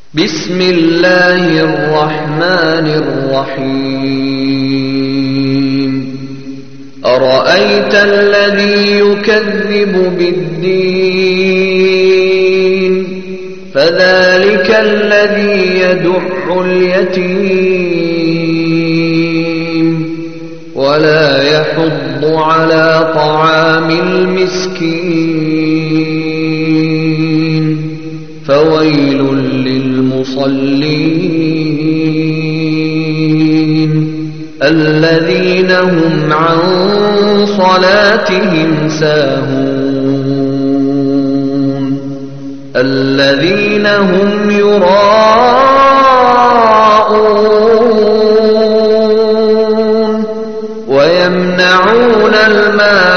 بسم الله الرحمن الرحيم أرأيت الذي يكذب بالدين فذلك الذي يدع اليتيم ولا يحض على طعام المسكين فويل للمصلين الذين هم عن صلاتهم ساهون الذين هم يراءون ويمنعون الماء